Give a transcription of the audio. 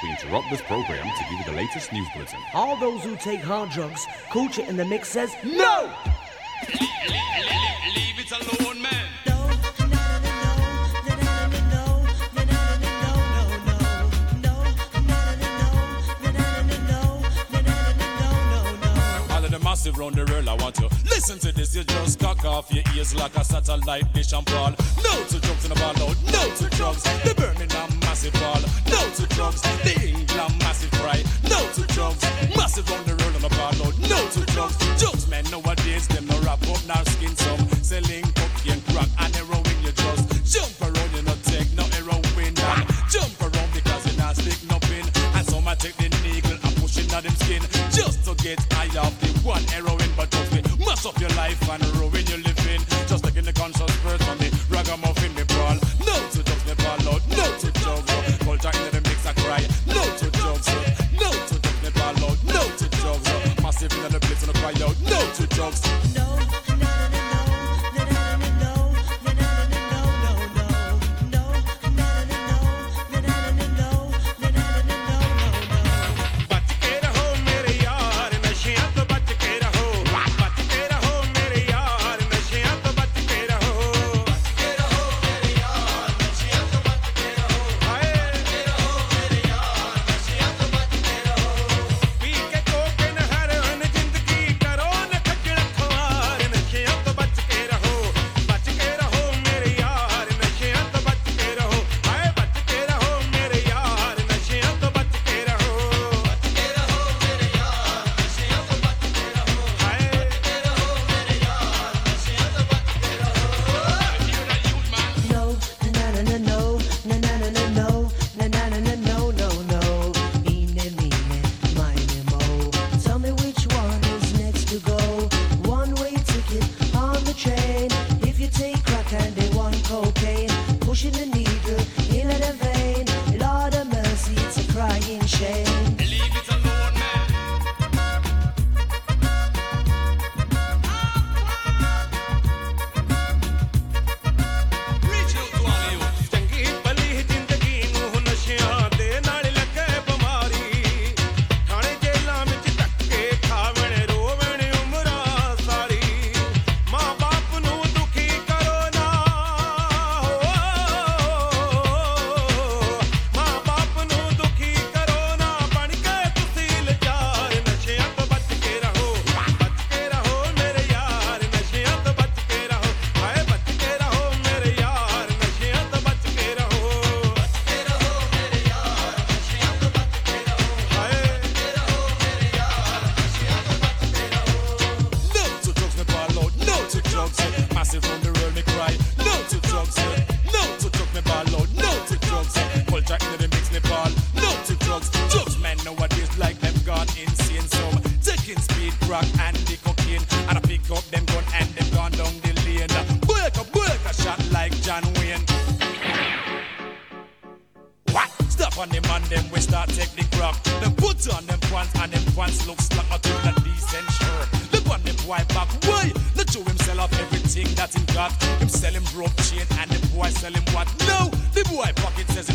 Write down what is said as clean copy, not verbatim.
We interrupt this program to give you the latest news bulletin. All those who take hard drugs, Culture in the Mix says no! Leave it alone, man. Massive round the world, I want you listen to this. You just cock off your ears like a satellite dish and ball. No to drugs in the ball out. No to drugs. The Birmingham massive ball. No to drugs. The England massive fry. No to drugs. Massive round the world on the ball out. No to drugs. Drugs, man, nowadays them no wrap up now skin some. Selling cocaine, crack and heroin. You just jump around, you not take no heroin. And jump around because you not stick no pin. And some I take the needle and push it out them skin just to get high off the one heroin, but don't be mess up your life and ruin your living. Just like in the conscious spirit on the ragamuffin me brawl. No to drugs, me ball out. No to drugs, culture in the mix I cry. No to drugs, no to drugs, me ball out. No to drugs, massive in the place and I cry out. No to drugs. No. Him selling broke chain and the boy selling what? No, the boy pocket says